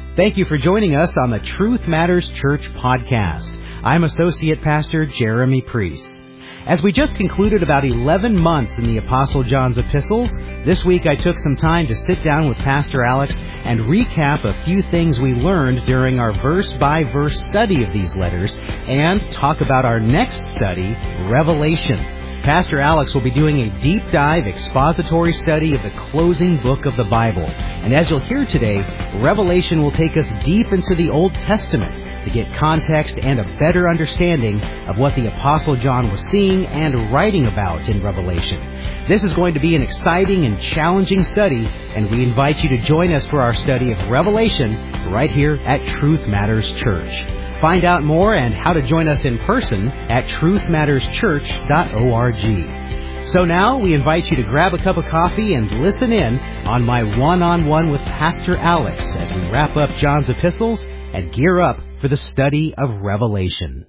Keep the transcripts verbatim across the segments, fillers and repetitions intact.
Thank you for joining us on the Truth Matters Church podcast. I'm Associate Pastor Jeremy Priest. As we just concluded about eleven months in the Apostle John's epistles, this week I took some time to sit down with Pastor Alex and recap a few things we learned during our verse-by-verse study of these letters and talk about our next study, Revelation. Pastor Alex will be doing a deep dive expository study of the closing book of the Bible. And as you'll hear today, Revelation will take us deep into the Old Testament to get context and a better understanding of what the Apostle John was seeing and writing about in Revelation. This is going to be an exciting and challenging study, and we invite you to join us for our study of Revelation right here at Truth Matters Church. Find out more and how to join us in person at truth matters church dot org. So now we invite you to grab a cup of coffee and listen in on my one-on-one with Pastor Alex as we wrap up John's epistles and gear up for the study of Revelation.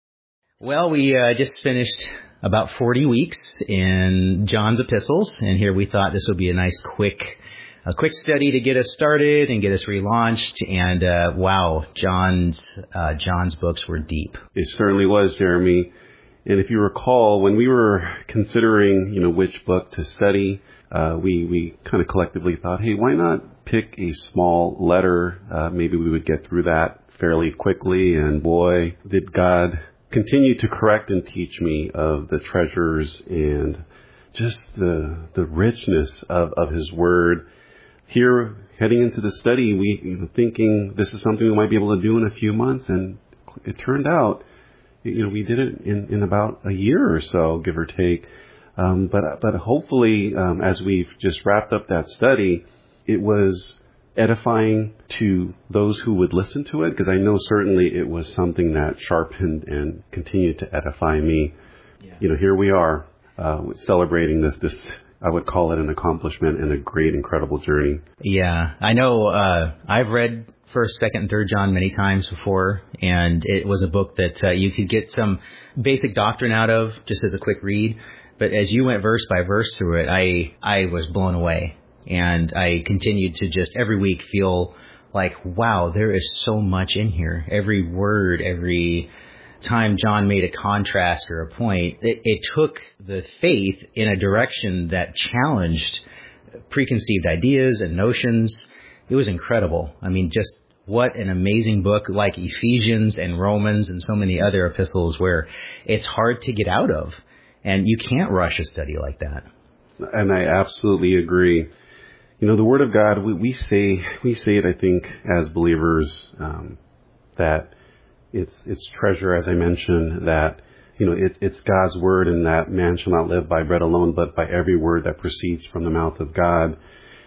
Well, we uh, just finished about forty weeks in John's epistles, and here we thought this would be a nice quick A quick study to get us started and get us relaunched. And uh, wow, John's uh, John's books were deep. It certainly was, Jeremy. And if you recall, when we were considering, you know, which book to study, uh, we we kind of collectively thought, hey, why not pick a small letter? Uh, maybe we would get through that fairly quickly. And boy, did God continue to correct and teach me of the treasures and just the the richness of, of His Word. Here, heading into the study, we you know, thinking this is something we might be able to do in a few months, and it turned out, you know, we did it in, in about a year or so, give or take. Um, but but hopefully, um, as we've just wrapped up that study, it was edifying to those who would listen to it, because I know certainly it was something that sharpened and continued to edify me. Yeah. You know, here we are uh, celebrating this this. I would call it an accomplishment and a great, incredible journey. Yeah, I know uh, I've read First, Second, and Third John many times before, and it was a book that uh, you could get some basic doctrine out of just as a quick read. But as you went verse by verse through it, I, I was blown away, and I continued to just every week feel like, wow, there is so much in here. Every word, every time John made a contrast or a point, it, it took the faith in a direction that challenged preconceived ideas and notions. It was incredible. I mean, just what an amazing book, like Ephesians and Romans and so many other epistles, where it's hard to get out of, and you can't rush a study like that. And I absolutely agree. You know, the Word of God, we, we say we say it, I think, as believers, um, that It's it's treasure, as I mentioned, that, you know, it, it's God's word, and that man shall not live by bread alone, but by every word that proceeds from the mouth of God.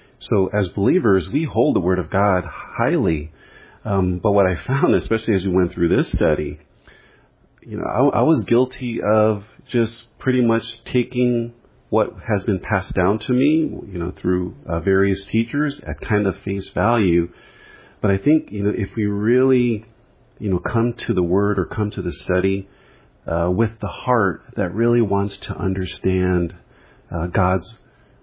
So as believers, we hold the word of God highly. Um, but what I found, especially as we went through this study, you know, I, I was guilty of just pretty much taking what has been passed down to me, you know, through uh, various teachers at kind of face value. But I think, you know, if we really you know, come to the Word or come to the study uh, with the heart that really wants to understand uh, God's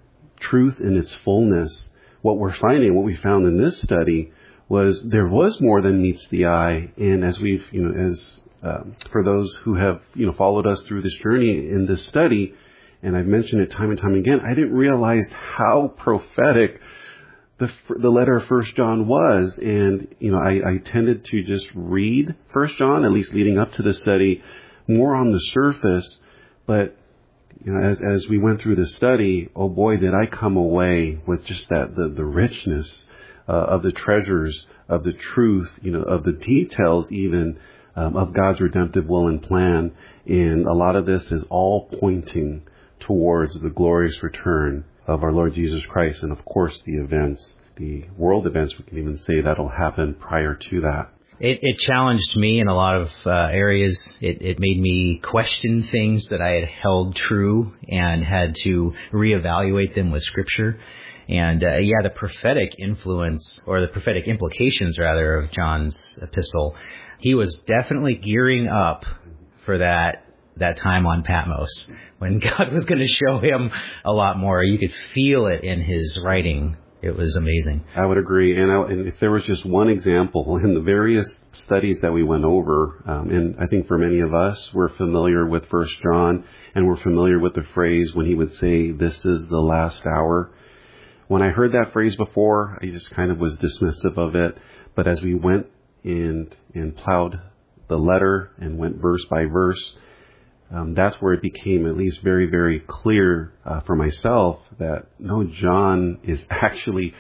truth in its fullness, what we're finding, what we found in this study, was there was more than meets the eye. And as we've, you know, as um, for those who have, you know, followed us through this journey in this study, and I've mentioned it time and time again, I didn't realize how prophetic the the letter of First John was. And, you know, I, I tended to just read First John, at least leading up to the study, more on the surface. But, you know, as as we went through the study, oh boy, did I come away with just that, the, the richness uh, of the treasures, of the truth, you know, of the details even um, of God's redemptive will and plan. And a lot of this is all pointing towards the glorious return of our Lord Jesus Christ, and of course the events, the world events, we can even say that'll happen prior to that. It, it challenged me in a lot of uh, areas. It, it made me question things that I had held true and had to reevaluate them with Scripture. And uh, yeah, the prophetic influence, or the prophetic implications rather, of John's epistle, he was definitely gearing up for that that time on Patmos, when God was going to show him a lot more. You could feel it in his writing. It was amazing. I would agree. And, I, and if there was just one example in the various studies that we went over, um, and I think for many of us, we're familiar with First John, and we're familiar with the phrase when he would say, "This is the last hour." When I heard that phrase before, I just kind of was dismissive of it. But as we went and and plowed the letter and went verse by verse, um, that's where it became at least very, very clear uh, for myself that no, John is actually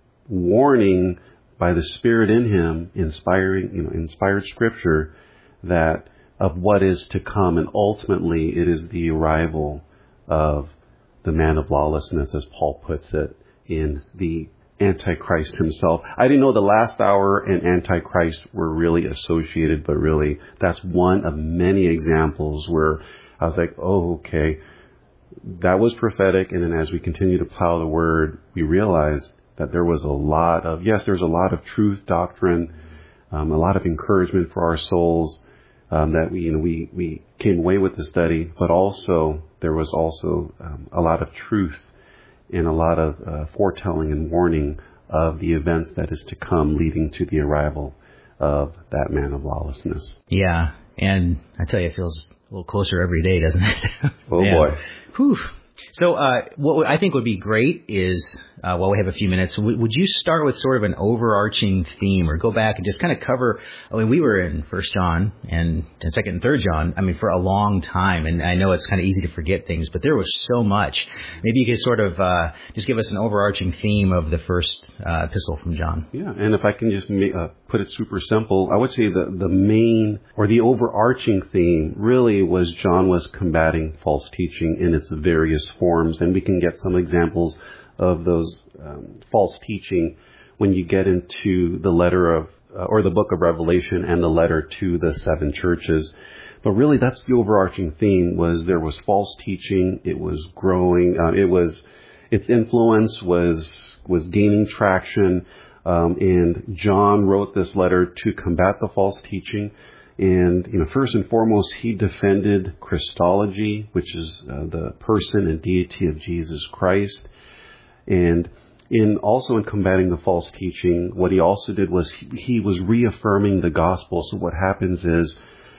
warning by the Spirit in him, inspiring, you know, inspired Scripture, that of what is to come, and ultimately it is the arrival of the man of lawlessness, as Paul puts it, in the Antichrist himself. I didn't know the last hour and Antichrist were really associated, but really that's one of many examples where I was like, oh, okay, that was prophetic. And then as we continue to plow the word, we realized that there was a lot of, yes, there's a lot of truth doctrine, um, a lot of encouragement for our souls, um, that we, you know, we, we came away with the study, but also there was also um, a lot of truth and a lot of uh, foretelling and warning of the events that is to come, leading to the arrival of that man of lawlessness. Yeah, and I tell you, it feels a little closer every day, doesn't it? Oh, boy. Whew. So uh, what I think would be great is, uh, while we have a few minutes, w- would you start with sort of an overarching theme, or go back and just kind of cover, I mean, we were in First John and, and Second and Third John, I mean, for a long time, and I know it's kind of easy to forget things, but there was so much. Maybe you could sort of uh, just give us an overarching theme of the first uh, epistle from John. Yeah, and if I can just make, uh, put it super simple, I would say the, the main or the overarching theme really was John was combating false teaching in its various forms, and we can get some examples of those um, false teaching when you get into the letter of, uh, or the book of Revelation and the letter to the seven churches. But really, that's the overarching theme, was there was false teaching, it was growing, uh, it was, its influence was, was gaining traction, um, and John wrote this letter to combat the false teaching. And, you know, first and foremost, he defended Christology, which is uh, the person and deity of Jesus Christ. And in also in combating the false teaching, what he also did was he, he was reaffirming the gospel. So what happens is,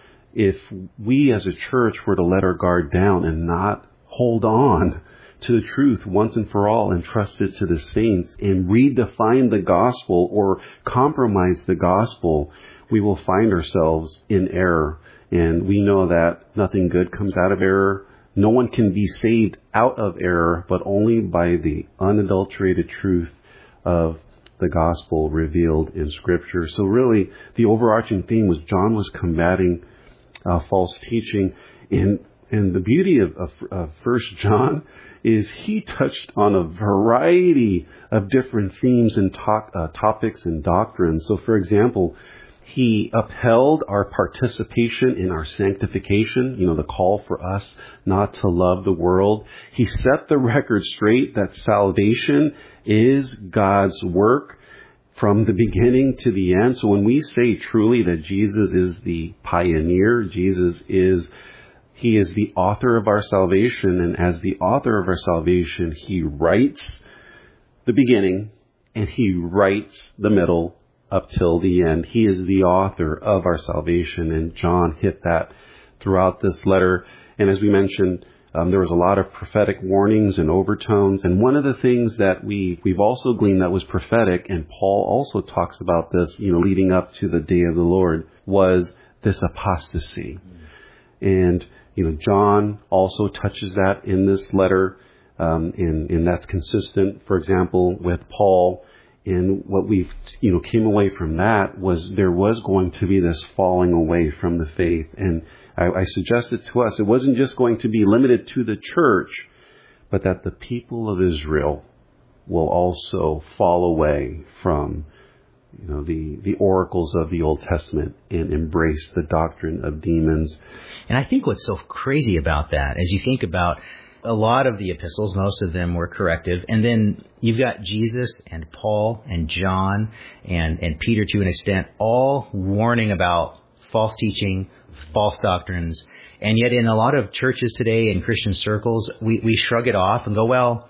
if we as a church were to let our guard down and not hold on to the truth once and for all and trust it to the saints and redefine the gospel or compromise the gospel, we will find ourselves in error. And we know that nothing good comes out of error. No one can be saved out of error, but only by the unadulterated truth of the gospel revealed in Scripture. So really, the overarching theme was John was combating uh, false teaching. And, and the beauty of, of, of First John is he touched on a variety of different themes and talk, uh, topics and doctrines. So, for example, he upheld our participation in our sanctification, you know, the call for us not to love the world. He set the record straight that salvation is God's work from the beginning to the end. So when we say truly that Jesus is the pioneer, Jesus is, he is the author of our salvation. And as the author of our salvation, he writes the beginning and he writes the middle up till the end. He is the author of our salvation, and John hit that throughout this letter. And as we mentioned, um, there was a lot of prophetic warnings and overtones. And one of the things that we, we've also gleaned that was prophetic, and Paul also talks about this, you know, leading up to the day of the Lord, was this apostasy. Mm-hmm. And, you know, John also touches that in this letter, um, and, and that's consistent, for example, with Paul. And what we, you know, came away from that was there was going to be this falling away from the faith. And I, I suggested to us, it wasn't just going to be limited to the church, but that the people of Israel will also fall away from, you know, the, the oracles of the Old Testament and embrace the doctrine of demons. And I think what's so crazy about that, as you think about a lot of the epistles, most of them were corrective. And then you've got Jesus and Paul and John and, and Peter to an extent, all warning about false teaching, false doctrines. And yet in a lot of churches today, in Christian circles, we, we shrug it off and go, well,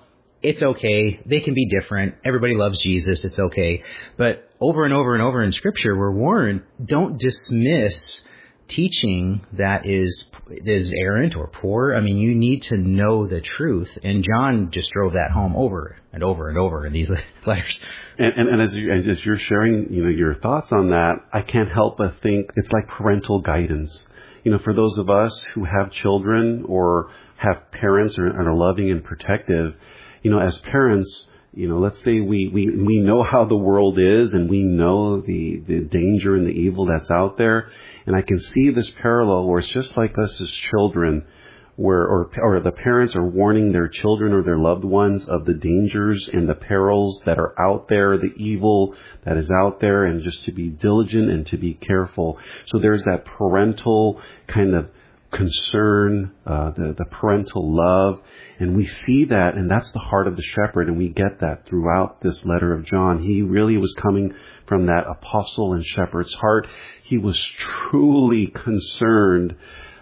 it's okay. They can be different. Everybody loves Jesus. It's okay. But over and over and over in Scripture, we're warned, don't dismiss teaching that is is errant or poor. I mean, you need to know the truth. And John just drove that home over and over and over in these letters. And, and, and as, you, as you're sharing, you know, your thoughts on that, I can't help but think it's like parental guidance. You know, for those of us who have children or have parents or, and are loving and protective, you know, as parents, you know, let's say we, we, we know how the world is and we know the, the danger and the evil that's out there. And I can see this parallel where it's just like us as children, where, or, or the parents are warning their children or their loved ones of the dangers and the perils that are out there, the evil that is out there, and just to be diligent and to be careful. So there's that parental kind of concern, uh, the, the parental love, and we see that, and that's the heart of the shepherd, and we get that throughout this letter of John. He really was coming from that apostle and shepherd's heart. He was truly concerned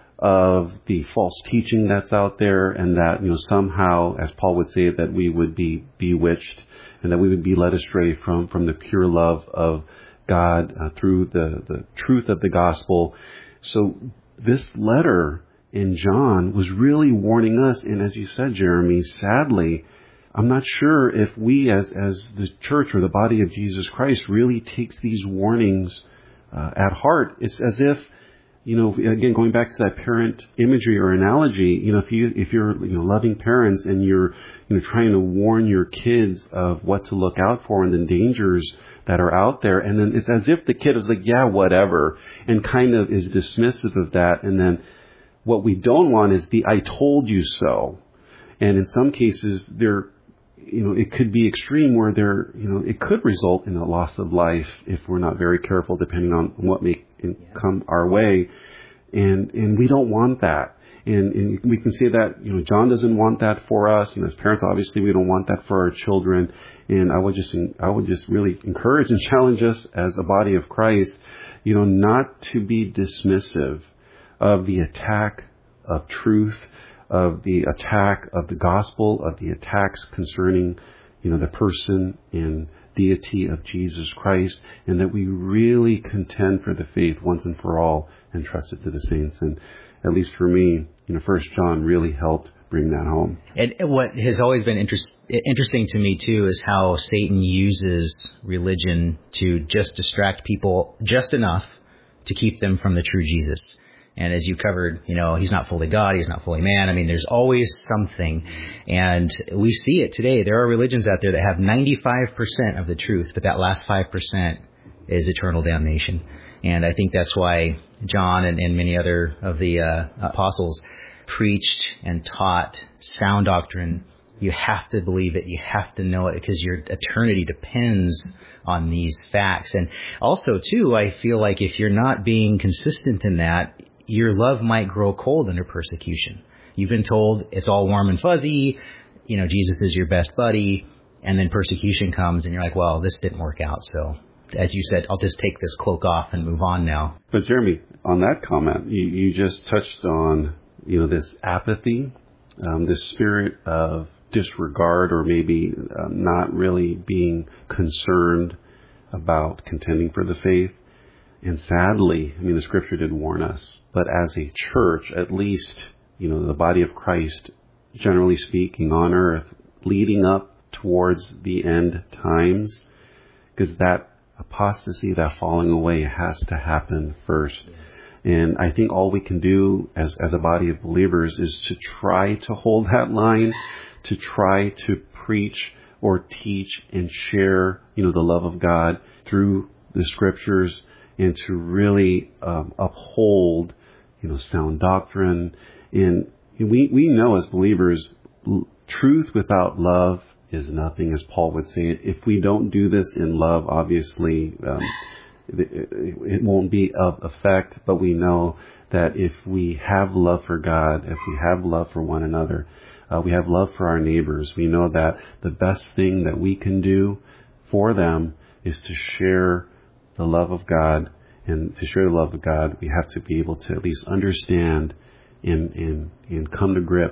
of the false teaching that's out there, and that, you know, somehow, as Paul would say, that we would be bewitched, and that we would be led astray from, from the pure love of God uh, through the, the truth of the gospel. So this letter in John was really warning us, and as you said, Jeremy, sadly, I'm not sure if we as, as the church or the body of Jesus Christ really takes these warnings uh, at heart. It's as if, you know, again, going back to that parent imagery or analogy, you know, if you, if you're, you know, loving parents and you're, you know, trying to warn your kids of what to look out for and the dangers that are out there, and then it's as if the kid is like, yeah, whatever, and kind of is dismissive of that. And then what we don't want is the I told you so. And in some cases, there, you know, it could be extreme where there, you know, it could result in a loss of life if we're not very careful, depending on what may come our way. And, and we don't want that. And, and we can say that, you know, John doesn't want that for us. You know, as parents, obviously, we don't want that for our children. And I would just, I would just really encourage and challenge us as a body of Christ, you know, not to be dismissive of the attack of truth, of the attack of the gospel, of the attacks concerning, you know, the person and deity of Jesus Christ, and that we really contend for the faith once and for all and trust it to the saints. And at least for me, you know, First John really helped bring that home. And what has always been interest, interesting to me, too, is how Satan uses religion to just distract people just enough to keep them from the true Jesus. And as you covered, you know, he's not fully God, he's not fully man. I mean, there's always something. And we see it today. There are religions out there that have ninety-five percent of the truth, but that last five percent is eternal damnation. And I think that's why John and, and many other of the uh, apostles preached and taught sound doctrine. You have to believe it. You have to know it because your eternity depends on these facts. And also, too, I feel like if you're not being consistent in that, your love might grow cold under persecution. You've been told it's all warm and fuzzy, you know, Jesus is your best buddy, and then persecution comes and you're like, well, this didn't work out. So as you said, I'll just take this cloak off and move on now. But Jeremy, on that comment, you, you just touched on, you know, this apathy, um, this spirit of disregard, or maybe uh, not really being concerned about contending for the faith. And sadly, I mean, the scripture did warn us, but as a church, at least, you know, the body of Christ, generally speaking, on earth, leading up towards the end times, because that apostasy, that falling away has to happen first. Yes. And I think all we can do as, as a body of believers is to try to hold that line, to try to preach or teach and share, you know, the love of God through the scriptures, and to really um, uphold, you know, sound doctrine. And we we know as believers, l- truth without love is nothing, as Paul would say. If we don't do this in love, obviously um, it, it won't be of effect. But we know that if we have love for God, if we have love for one another, uh, we have love for our neighbors, we know that the best thing that we can do for them is to share the love of God. And to share the love of God, we have to be able to at least understand and, and, and come to grips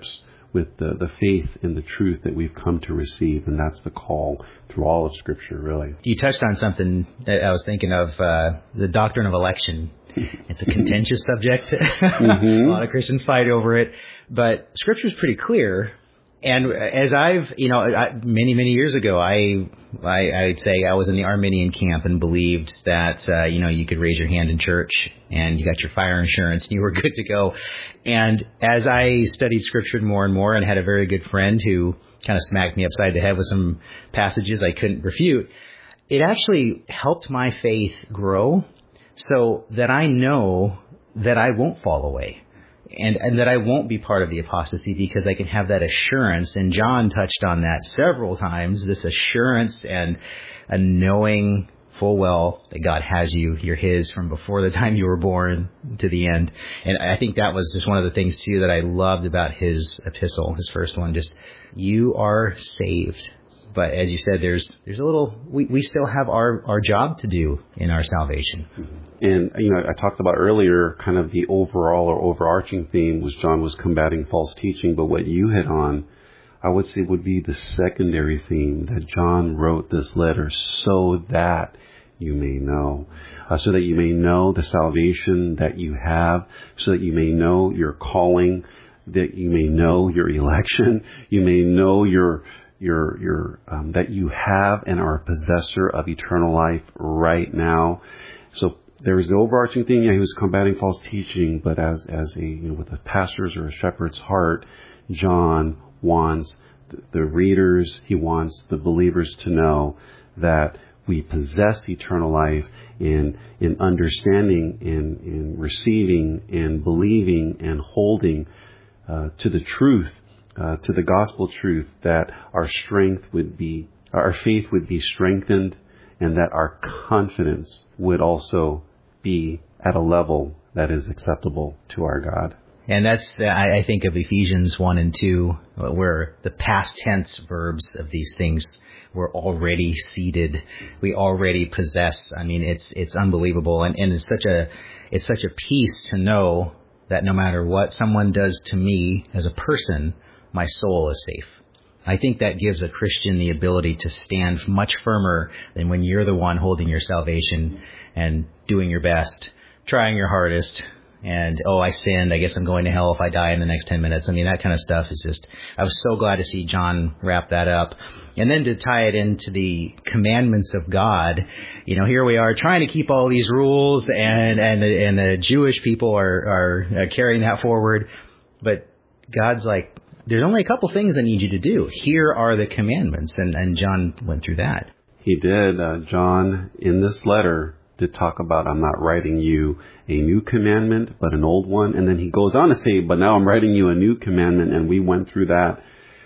with the, the faith and the truth that we've come to receive. And that's the call through all of Scripture, really. You touched on something that I was thinking of, uh, the doctrine of election. It's a contentious subject. Mm-hmm. A lot of Christians fight over it. But Scripture is pretty clear. And as I've, you know, I, many, many years ago, I, I, I would say I was in the Arminian camp and believed that, uh, you know, you could raise your hand in church and you got your fire insurance and you were good to go. And as I studied Scripture more and more and had a very good friend who kind of smacked me upside the head with some passages I couldn't refute, it actually helped my faith grow so that I know that I won't fall away. And, and that I won't be part of the apostasy because I can have that assurance. And John touched on that several times, this assurance and a knowing full well that God has you. You're His from before the time you were born to the end. And I think that was just one of the things, too, that I loved about his epistle, his first one. Just, you are saved. But as you said, there's there's a little, we, we still have our, our job to do in our salvation. And, you know, I talked about earlier kind of the overall or overarching theme was John was combating false teaching. But what you hit on, I would say would be the secondary theme, that John wrote this letter so that you may know, uh, so that you may know the salvation that you have, so that you may know your calling, that you may know your election, you may know your Your, your, um, that you have and are a possessor of eternal life right now. So there is the overarching thing. Yeah, he was combating false teaching, but as, as a, you know, with a pastor's or a shepherd's heart, John wants the, the readers, he wants the believers to know that we possess eternal life in, in understanding, in, in receiving, and believing, and holding, uh, to the truth. Uh, to the gospel truth, that our strength would be, our faith would be strengthened, and that our confidence would also be at a level that is acceptable to our God. And that's, I, I think of Ephesians one and two, where the past tense verbs of these things were already seated. We already possess. I mean, it's it's unbelievable, and, and it's such a it's such a peace to know that no matter what someone does to me as a person, my soul is safe. I think that gives a Christian the ability to stand much firmer than when you're the one holding your salvation and doing your best, trying your hardest, and, oh, I sinned, I guess I'm going to hell if I die in the next ten minutes. I mean, that kind of stuff is just, I was so glad to see John wrap that up. And then to tie it into the commandments of God, you know, here we are trying to keep all these rules, and, and, the, and the Jewish people are, are carrying that forward. But God's like, there's only a couple things I need you to do. Here are the commandments. And, and John went through that. He did. Uh, John, in this letter, did talk about, I'm not writing you a new commandment, but an old one. And then he goes on to say, but now I'm writing you a new commandment. And we went through that.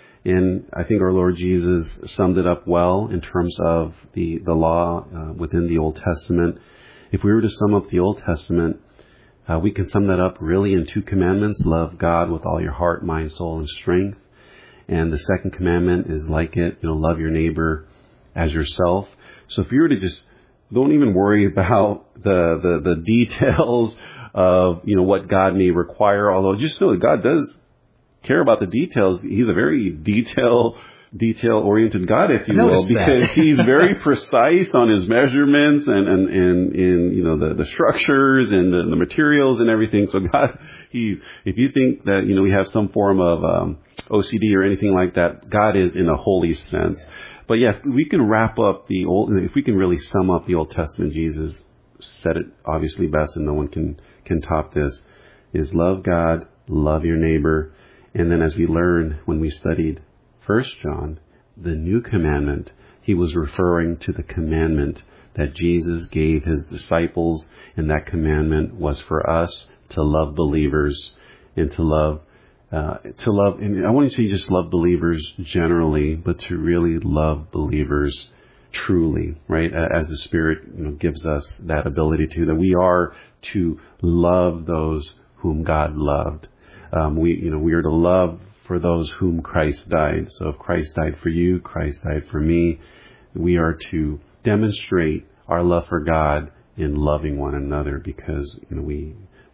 And I think our Lord Jesus summed it up well in terms of the, the law uh, within the Old Testament. If we were to sum up the Old Testament, Uh, we can sum that up really in two commandments. Love God with all your heart, mind, soul, and strength. And the second commandment is like it, you know, love your neighbor as yourself. So if you were to just, don't even worry about the, the, the details of, you know, what God may require, although just know that God does care about the details. He's a very detail detail-oriented God, if you will, because he's very precise on his measurements and, and, and in, you know, the, the structures and the, the materials and everything. So God, he's, if you think that, you know, we have some form of um, O C D or anything like that, God is in a holy sense. But yeah, we can wrap up the old, if we can really sum up the Old Testament, Jesus said it obviously best, and no one can, can top this, is love God, love your neighbor. And then as we learned when we studied First John, the new commandment, he was referring to the commandment that Jesus gave his disciples, and that commandment was for us to love believers and to love, uh, to love, and I wouldn't say just love believers generally, but to really love believers truly, right? As the Spirit, you know, gives us that ability to, that we are to love those whom God loved. Um, we, you know, we are to love for those whom Christ died. So if Christ died for you, Christ died for me. We are to demonstrate our love for God in loving one another, because, you know, we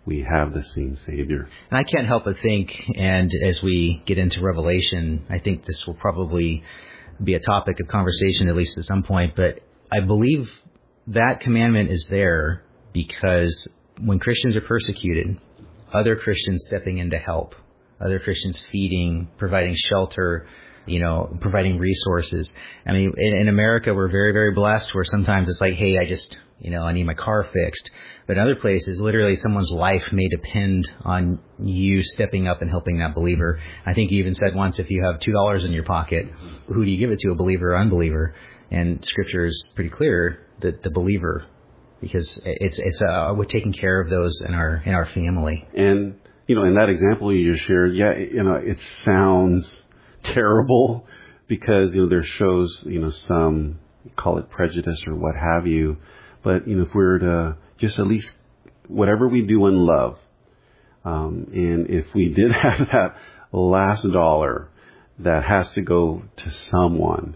we have the same Savior. And I can't help but think, and as we get into Revelation, I think this will probably be a topic of conversation, at least at some point, but I believe that commandment is there because when Christians are persecuted, other Christians stepping in to help, other Christians feeding, providing shelter, you know, providing resources. I mean, in, in America, we're very, very blessed where sometimes it's like, hey, I just, you know, I need my car fixed. But in other places, literally someone's life may depend on you stepping up and helping that believer. I think you even said once, if you have two dollars in your pocket, who do you give it to, a believer or unbeliever? And Scripture is pretty clear that the believer, because it's, it's, uh, we're taking care of those in our, in our family. And, you know, in that example you just shared, yeah, you know, it sounds terrible because, you know, there shows, you know, some, call it prejudice or what have you. But, you know, if we were to just at least whatever we do in love, um, and if we did have that last dollar that has to go to someone,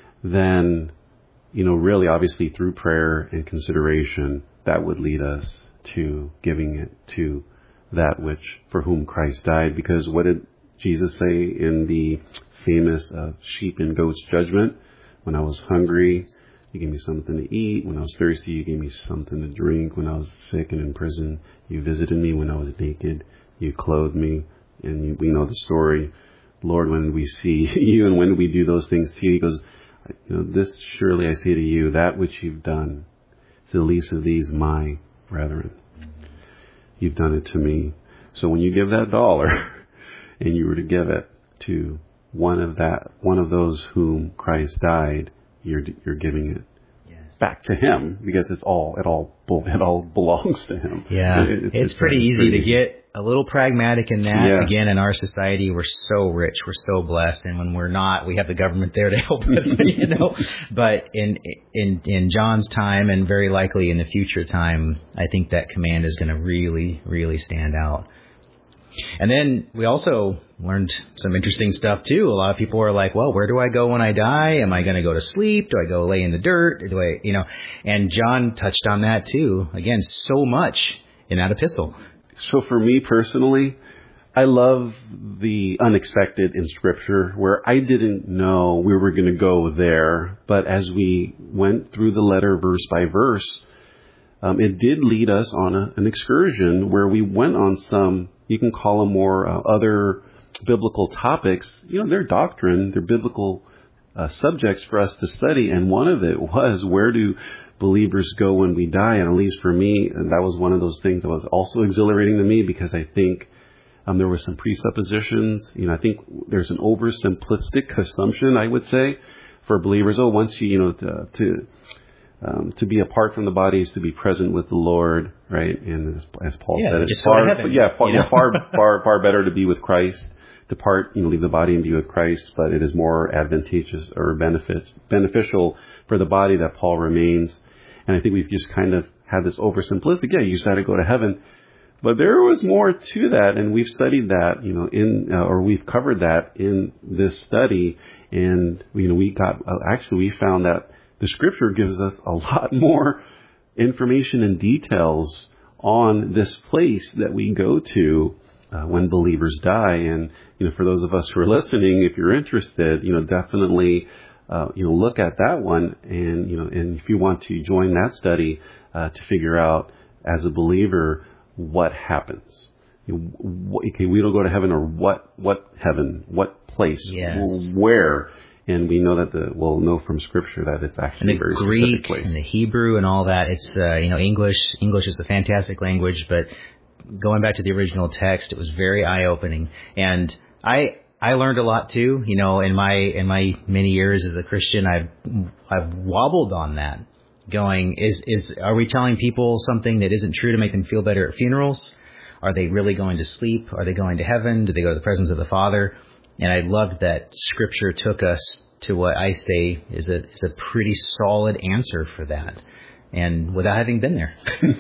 then, you know, really obviously through prayer and consideration, that would lead us to giving it to that which for whom Christ died. Because what did Jesus say in the famous uh, sheep and goats judgment? When I was hungry, you gave me something to eat. When I was thirsty, you gave me something to drink. When I was sick and in prison, you visited me. When I was naked, you clothed me. And you, we know the story. Lord, when we see you and when we do those things to you, he goes, you know, this surely I say to you, that which you've done to the least of these my brethren, you've done it to me. So when you give that dollar and you were to give it to one of that, one of those whom Christ died, you're you're giving it yes. back to him because it's all it all it all belongs to him. Yeah, it, it's, it's pretty easy pretty to easy. get a little pragmatic in that. Yeah. Again, in our society, we're so rich, we're so blessed, and when we're not, we have the government there to help us. You know, but in in in John's time, and very likely in the future time, I think that command is going to really, really stand out. And then we also learned some interesting stuff too. A lot of people are like, well, where do I go when I die? Am I going to go to sleep? Do I go lay in the dirt? Do I, you know, and John touched on that too. Again, so much in that epistle. So for me personally, I love the unexpected in Scripture where I didn't know we were going to go there. But as we went through the letter verse by verse, um, it did lead us on a, an excursion where we went on some, you can call them more uh, other biblical topics. You know, they're doctrine, they're biblical uh, subjects for us to study. And one of it was, where do believers go when we die? And at least for me, that was one of those things that was also exhilarating to me because I think um, there were some presuppositions. You know, I think there's an oversimplistic assumption, I would say, for believers. Oh, once you, you know, to, to Um, to be apart from the body is to be present with the Lord, right? And as, as Paul yeah, said, it's far, heaven, yeah, far, you know? yeah, far, far, far better to be with Christ. Depart, you know, leave the body and be with Christ, but it is more advantageous or benefit, beneficial for the body that Paul remains. And I think we've just kind of had this oversimplistic, yeah, you just got to go to heaven. But there was more to that, and we've studied that, you know, in, uh, or we've covered that in this study. And, you know, we got, uh, actually we found that the Scripture gives us a lot more information and details on this place that we go to uh, when believers die. And, you know, for those of us who are listening, if you're interested, you know, definitely, uh, you know, look at that one. And, you know, and if you want to join that study uh, to figure out as a believer what happens. You know, what, okay, we don't go to heaven, or what, what heaven, what place, yes. where. And we know that the we'll know from Scripture that it's actually and the a very Greek specific place. And the Hebrew and all that. It's uh, you know English. English is a fantastic language, but going back to the original text, it was very eye opening. And I I learned a lot too. You know, in my in my many years as a Christian, I've I've wobbled on that. Going is is are we telling people something that isn't true to make them feel better at funerals? Are they really going to sleep? Are they going to heaven? Do they go to the presence of the Father? And I loved that Scripture took us to what I say is a is a pretty solid answer for that, and without having been there.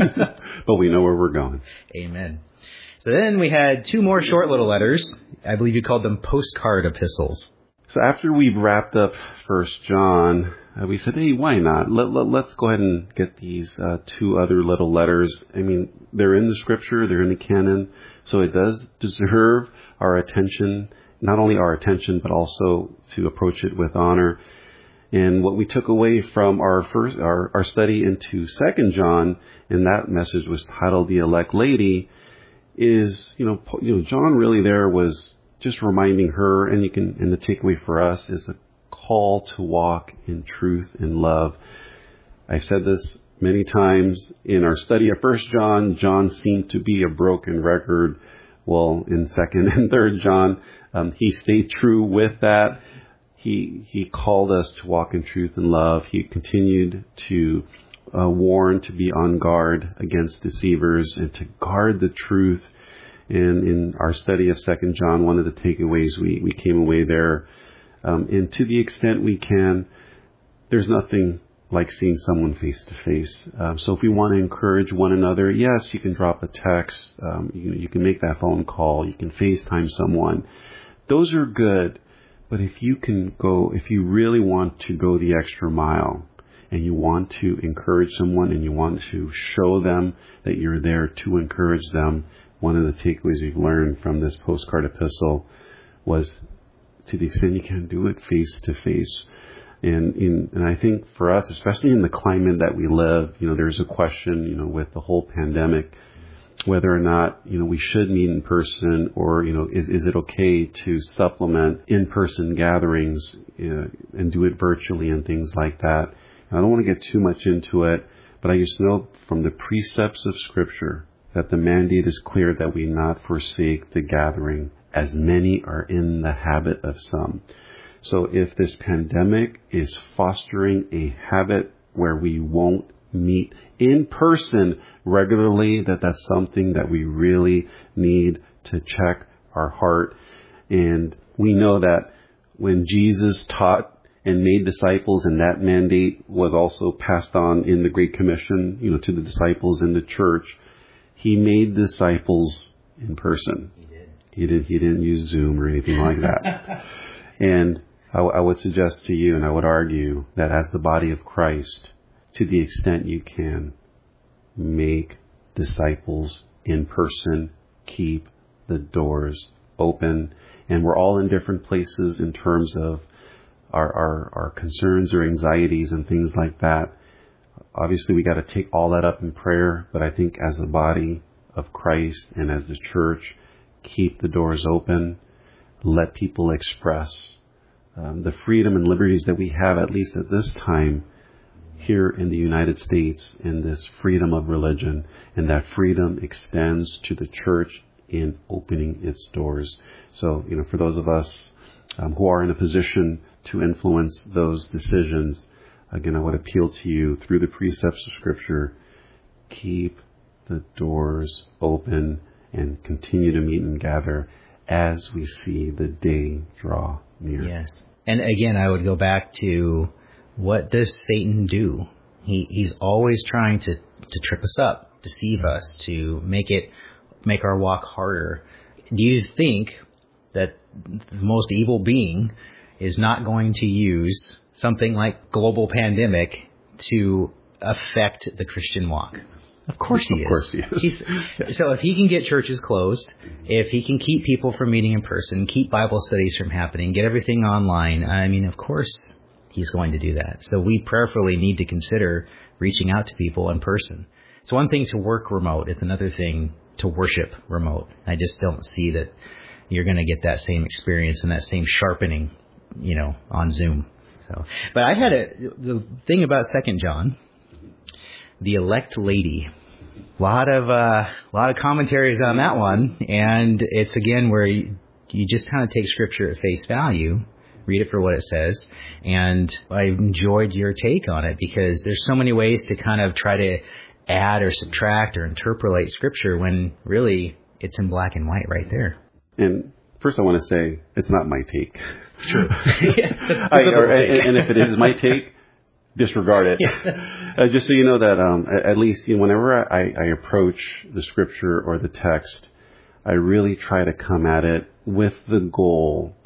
But we know where we're going. Amen. So then we had two more short little letters. I believe you called them postcard epistles. So after we've wrapped up First John, uh, we said, hey, why not? Let, let, let's go ahead and get these uh, two other little letters. I mean, they're in the Scripture, they're in the canon, so it does deserve our attention, not only our attention, but also to approach it with honor. And what we took away from our first our, our study into Second John, and that message was titled "The Elect Lady," is you know you know John really there was just reminding her, and you can and the takeaway for us is a call to walk in truth and love. I've said this many times in our study of First John. John seemed to be a broken record. Well, in Second and Third John, um, he stayed true with that. He he called us to walk in truth and love. He continued to uh, warn to be on guard against deceivers and to guard the truth. And in our study of Second John, one of the takeaways we, we came away there, um, and to the extent we can, there's nothing like seeing someone face to face. Um, so if we want to encourage one another, yes, you can drop a text, um, you, you can make that phone call, you can FaceTime someone. Those are good. But if you can go, if you really want to go the extra mile and you want to encourage someone and you want to show them that you're there to encourage them, one of the takeaways we've learned from this postcard epistle was to the extent you can do it face to face. And in, and I think for us, especially in the climate that we live, you know, there's a question, you know, with the whole pandemic, whether or not, you know, we should meet in person or, you know, is, is it okay to supplement in-person gatherings uh, and do it virtually and things like that. And I don't want to get too much into it, but I just know from the precepts of Scripture that the mandate is clear that we not forsake the gathering, as many are in the habit of some. So if this pandemic is fostering a habit where we won't meet in person regularly, that that's something that we really need to check our heart. And we know that when Jesus taught and made disciples, and that mandate was also passed on in the Great Commission, you know, to the disciples in the church, he made disciples in person. He did. He did. He didn't use Zoom or anything like that. And I, I would suggest to you, and I would argue that as the body of Christ, to the extent you can, make disciples in person, keep the doors open. And we're all in different places in terms of our, our, our concerns or anxieties and things like that. Obviously, we got to take all that up in prayer, but I think as a body of Christ and as the church, keep the doors open, let people express um, the freedom and liberties that we have, at least at this time, here in the United States, in this freedom of religion, and that freedom extends to the church in opening its doors. So, you know, for those of us um, who are in a position to influence those decisions, again, I would appeal to you through the precepts of Scripture, keep the doors open and continue to meet and gather as we see the day draw near. Yes. And again, I would go back to, what does Satan do? He he's always trying to, to trip us up, deceive us, to make it make our walk harder. Do you think that the most evil being is not going to use something like global pandemic to affect the Christian walk? Of course he is. Of course he is. He's, so if he can get churches closed, if he can keep people from meeting in person, keep Bible studies from happening, get everything online, I mean, of course he's going to do that. So we prayerfully need to consider reaching out to people in person. It's one thing to work remote. It's another thing to worship remote. I just don't see that you're going to get that same experience and that same sharpening, you know, on Zoom. So, but I had a, the thing about Second John, the elect lady, a lot of, uh, lot of commentaries on that one. And it's again where you, you just kind of take Scripture at face value, read it for what it says. And I enjoyed your take on it because there's so many ways to kind of try to add or subtract or interpolate Scripture when really it's in black and white right there. And first I want to say it's not my take. Sure. I, or, and, and if it is my take, disregard it. Yeah. Uh, just so you know that um, at least you know, whenever I, I approach the Scripture or the text, I really try to come at it with the goal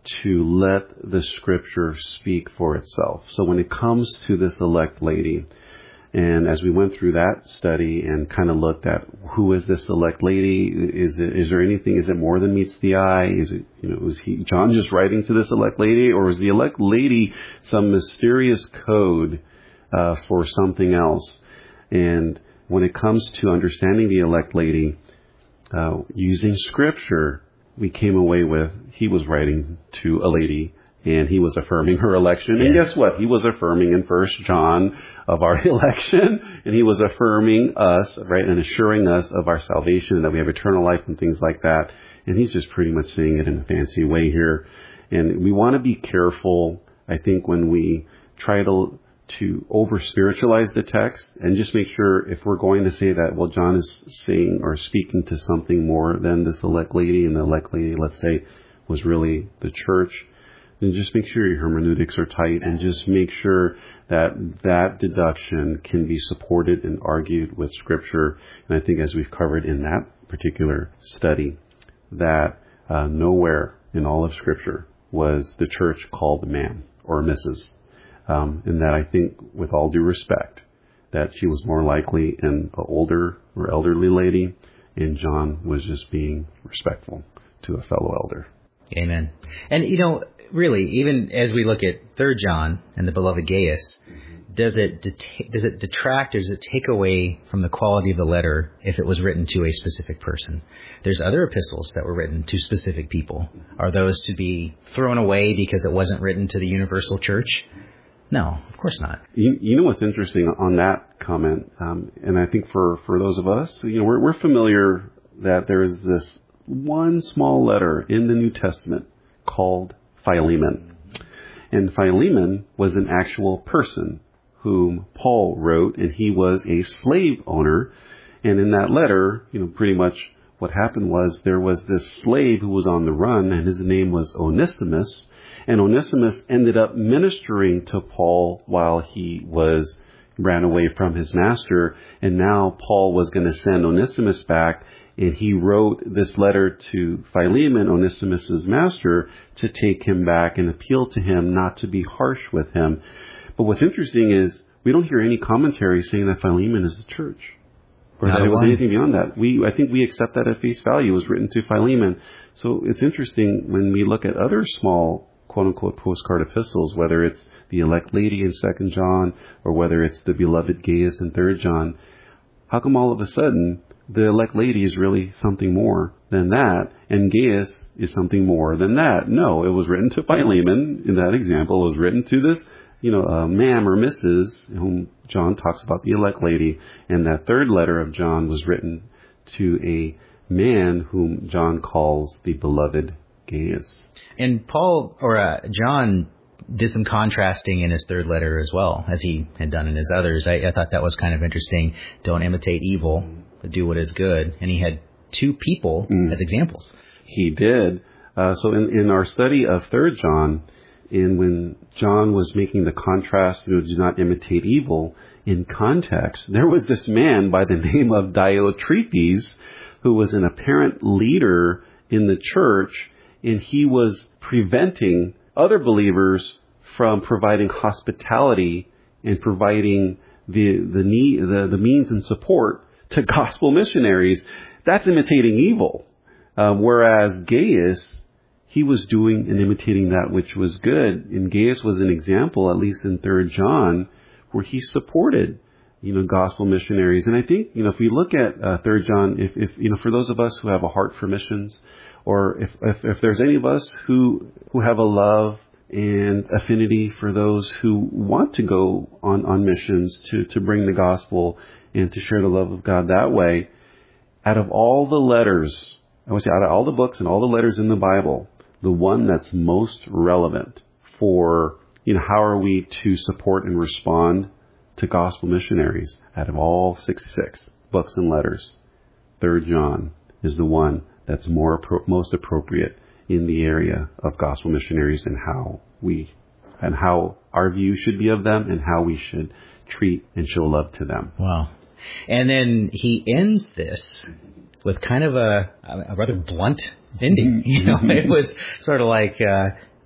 to let the Scripture speak for itself. So when it comes to this elect lady, and as we went through that study and kind of looked at who is this elect lady, is it, is there anything, is it more than meets the eye? Is it, you know, was he, John just writing to this elect lady, or is the elect lady some mysterious code uh, for something else? And when it comes to understanding the elect lady, uh, using Scripture, we came away with he was writing to a lady and he was affirming her election. Yes. And guess what? He was affirming in First John of our election, and he was affirming us, right, and assuring us of our salvation, that we have eternal life and things like that. And he's just pretty much saying it in a fancy way here. And we want to be careful, I think, when we try to to over-spiritualize the text, and just make sure if we're going to say that, well, John is saying or speaking to something more than this elect lady, and the elect lady, let's say, was really the church, then just make sure your hermeneutics are tight, and just make sure that that deduction can be supported and argued with Scripture. And I think, as we've covered in that particular study, that uh, nowhere in all of Scripture was the church called ma'am or Missus Um, and that I think, with all due respect, that she was more likely an older or elderly lady, and John was just being respectful to a fellow elder. Amen. And, you know, really, even as we look at Third John and the beloved Gaius, mm-hmm. does it det- does it detract or does it take away from the quality of the letter if it was written to a specific person? There's other epistles that were written to specific people. Are those to be thrown away because it wasn't written to the universal church? No, of course not. You, you know what's interesting on that comment, um, and I think for, for those of us, you know, we're, we're familiar that there is this one small letter in the New Testament called Philemon. And Philemon was an actual person whom Paul wrote, and he was a slave owner. And in that letter, you know, pretty much what happened was there was this slave who was on the run, and his name was Onesimus. And Onesimus ended up ministering to Paul while he was ran away from his master. And now Paul was going to send Onesimus back. And he wrote this letter to Philemon, Onesimus's master, to take him back and appeal to him not to be harsh with him. But what's interesting is we don't hear any commentary saying that Philemon is the church, or Not that it was one. anything beyond that. We, I think we accept that at face value. It was written to Philemon. So it's interesting when we look at other small, quote-unquote, postcard epistles, whether it's the elect lady in Second John, or whether it's the beloved Gaius in Third John. How come all of a sudden the elect lady is really something more than that, and Gaius is something more than that? No, it was written to Philemon. In that example, it was written to this, you know, uh, ma'am or Missus, whom John talks about, the elect lady. And that third letter of John was written to a man whom John calls the beloved Gaius. And Paul, or uh, John, did some contrasting in his third letter as well, as he had done in his others. I, I thought that was kind of interesting. Don't imitate evil, but do what is good. And he had two people mm. as examples. He did. Uh, so in, in our study of Third John, in when John was making the contrast, you know, do not imitate evil, in context, there was this man by the name of Diotrephes, who was an apparent leader in the church, and he was preventing other believers from providing hospitality and providing the the need the, the means and support to gospel missionaries. That's imitating evil. Um, whereas Gaius, he was doing and imitating that which was good. And Gaius was an example, at least in Third John, where he supported, you know, gospel missionaries. And I think, you know, if we look at uh, Third John, if, if, you know, for those of us who have a heart for missions, or if, if, if there's any of us who, who have a love and affinity for those who want to go on, on missions to, to bring the gospel and to share the love of God that way, out of all the letters, I would say out of all the books and all the letters in the Bible, the one that's most relevant for, you know, how are we to support and respond to gospel missionaries, out of all sixty-six books and letters, Third John is the one that's more most appropriate in the area of gospel missionaries and how we and how our view should be of them and how we should treat and show love to them. Wow. And then he ends this with kind of a, a rather blunt ending. You know, it was sort of like, uh,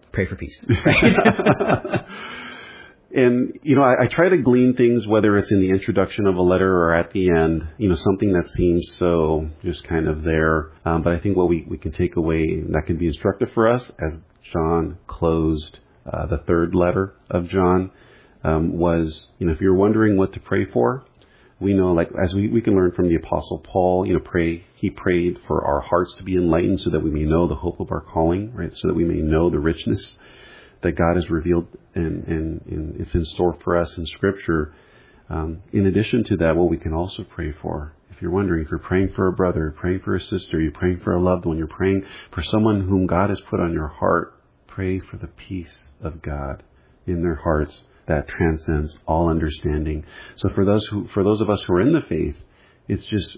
pray for peace. Right? And, you know, I, I try to glean things, whether it's in the introduction of a letter or at the end, you know, something that seems so just kind of there. Um, but I think what we, we can take away that can be instructive for us as John closed uh, the third letter of John um, was, you know, if you're wondering what to pray for, we know, like, as we, we can learn from the Apostle Paul, you know, pray, he prayed for our hearts to be enlightened so that we may know the hope of our calling, right? So that we may know the richness that God has revealed and, and, and it's in store for us in Scripture. Um, in addition to that, what we can also pray for, if you're wondering, if you're praying for a brother, praying for a sister, you're praying for a loved one, you're praying for someone whom God has put on your heart, pray for the peace of God in their hearts that transcends all understanding. So for those who, for those of us who are in the faith, it's just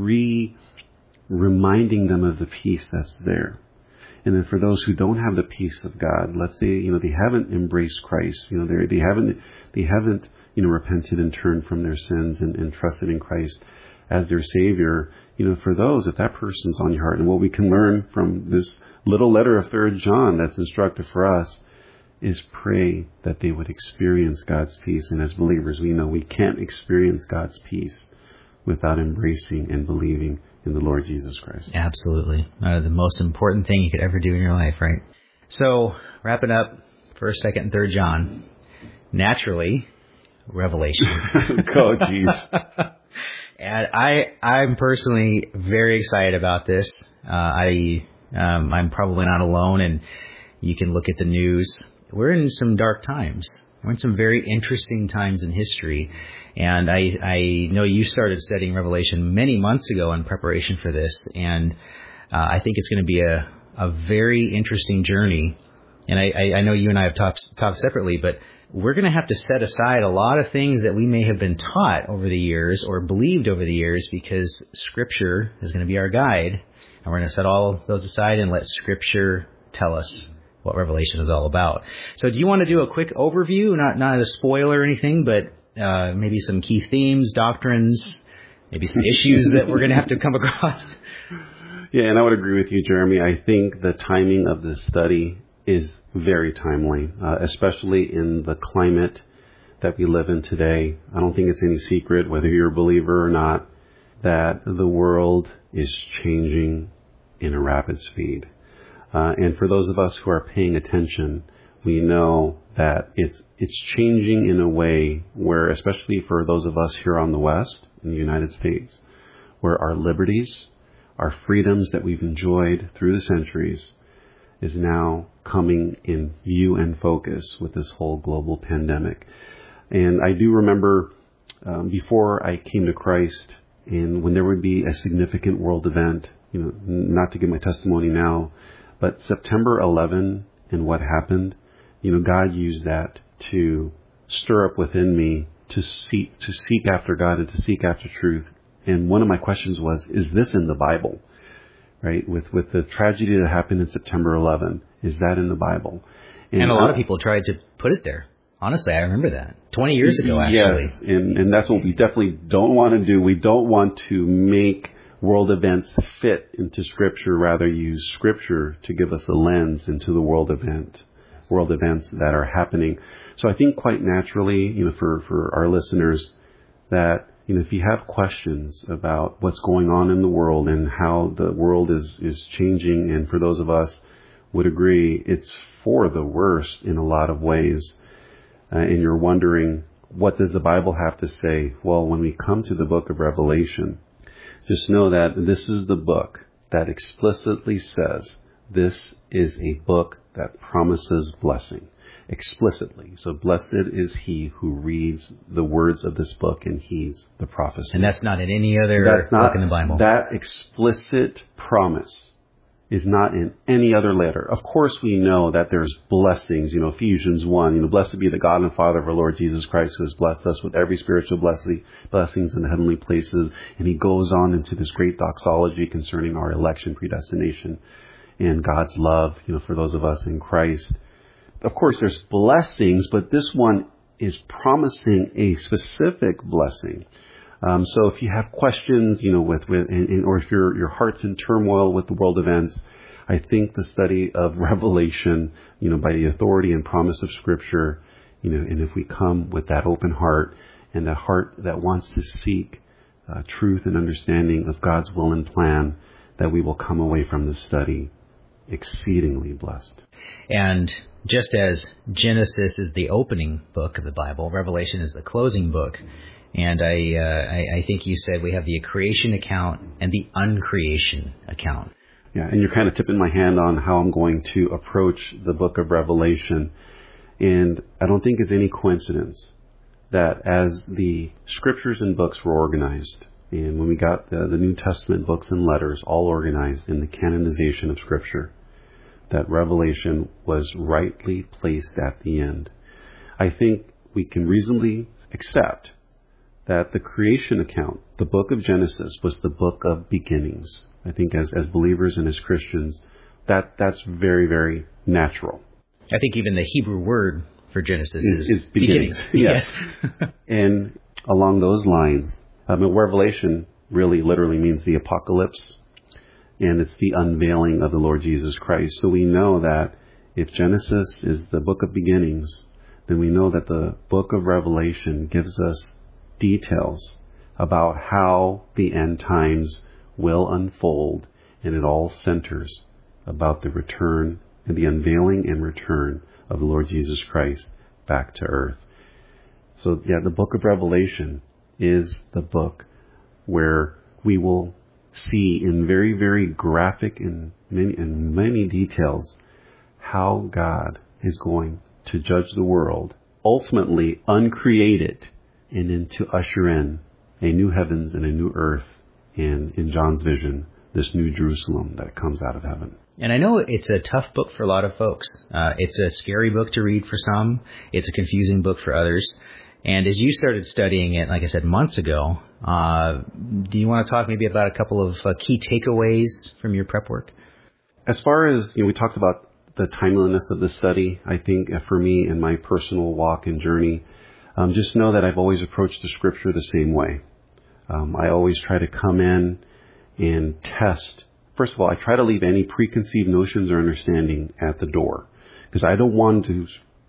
re reminding them of the peace that's there. And then for those who don't have the peace of God, let's say, you know, they haven't embraced Christ, you know, they they haven't, they haven't, you know, repented and turned from their sins and, and trusted in Christ as their Savior, you know, for those, if that person's on your heart, and what we can learn from this little letter of Third John that's instructive for us is pray that they would experience God's peace. And as believers, we know we can't experience God's peace without embracing and believing in the Lord Jesus Christ. Absolutely. Uh, the most important thing you could ever do in your life, right? So, wrapping up First, Second, and Third John. Naturally, Revelation. Oh, jeez. And I, I'm personally very excited about this. Uh, I, um, I'm probably not alone, and you can look at the news. We're in some dark times. We're in some very interesting times in history. And I, I know you started studying Revelation many months ago in preparation for this. And uh, I think it's going to be a, a very interesting journey. And I, I, I know you and I have talked, talked separately, but we're going to have to set aside a lot of things that we may have been taught over the years or believed over the years, because Scripture is going to be our guide. And we're going to set all those aside and let Scripture tell us what Revelation is all about. So do you want to do a quick overview, not not a spoiler or anything, but uh, maybe some key themes, doctrines, maybe some issues that we're going to have to come across? Yeah, and I would agree with you, Jeremy. I think the timing of this study is very timely, uh, especially in the climate that we live in today. I don't think it's any secret, whether you're a believer or not, that the world is changing in a rapid speed. Uh, and for those of us who are paying attention, we know that it's it's changing in a way where, especially for those of us here on the West, in the United States, where our liberties, our freedoms that we've enjoyed through the centuries is now coming in view and focus with this whole global pandemic. And I do remember um, before I came to Christ, and when there would be a significant world event, you know, not to give my testimony now, but September eleventh and what happened, you know, God used that to stir up within me to seek to seek after God and to seek after truth. And one of my questions was, is this in the Bible? Right? With with the tragedy that happened in September eleventh, is that in the Bible? And, and a lot of people tried to put it there. Honestly, I remember that. twenty years ago, actually. Yes, and, and that's what we definitely don't want to do. We don't want to make world events fit into Scripture, rather use Scripture to give us a lens into the world event, world events that are happening. So I think quite naturally, you know, for, for our listeners, that, you know, if you have questions about what's going on in the world and how the world is, is changing, and for those of us would agree, it's for the worse in a lot of ways, uh, and you're wondering, what does the Bible have to say? Well, when we come to the book of Revelation, just know that this is the book that explicitly says this is a book that promises blessing. Explicitly. So blessed is he who reads the words of this book and heeds the prophecy. And that's not in any other that's not, book in the Bible. That explicit promise is not in any other letter. Of course, we know that there's blessings. You know, Ephesians one, you know, blessed be the God and Father of our Lord Jesus Christ, who has blessed us with every spiritual blessing, blessings in the heavenly places. And he goes on into this great doxology concerning our election, predestination, and God's love, you know, for those of us in Christ. Of course, there's blessings, but this one is promising a specific blessing. Um, so if you have questions, you know, with, with, and, and, or if your, your heart's in turmoil with the world events, I think the study of Revelation, you know, by the authority and promise of Scripture, you know, and if we come with that open heart and a heart that wants to seek uh, truth and understanding of God's will and plan, that we will come away from this study exceedingly blessed. And just as Genesis is the opening book of the Bible, Revelation is the closing book. And I, uh, I, I think you said we have the creation account and the uncreation account. Yeah, and you're kind of tipping my hand on how I'm going to approach the book of Revelation. And I don't think it's any coincidence that as the scriptures and books were organized, and when we got the, the New Testament books and letters all organized in the canonization of Scripture, that Revelation was rightly placed at the end. I think we can reasonably accept that the creation account, the book of Genesis, was the book of beginnings. I think as, as believers and as Christians, that, that's very, very natural. I think even the Hebrew word for Genesis is, is, is beginnings. beginnings. Yes. And along those lines, I mean, Revelation really literally means the apocalypse, and it's the unveiling of the Lord Jesus Christ. So we know that if Genesis is the book of beginnings, then we know that the book of Revelation gives us details about how the end times will unfold, and it all centers about the return and the unveiling and return of the Lord Jesus Christ back to earth. So yeah, the book of Revelation is the book where we will see in very, very graphic and many, and many details how God is going to judge the world, ultimately uncreate it, and then to usher in a new heavens and a new earth, and in John's vision, this new Jerusalem that comes out of heaven. And I know it's a tough book for a lot of folks. Uh, it's a scary book to read for some. It's a confusing book for others. And as you started studying it, like I said, months ago, uh, do you want to talk maybe about a couple of uh, key takeaways from your prep work? As far as, you know, we talked about the timeliness of the study. I think for me in my personal walk and journey, um, just know that I've always approached the Scripture the same way. Um, I always try to come in and test. First of all, I try to leave any preconceived notions or understanding at the door, because I don't want to.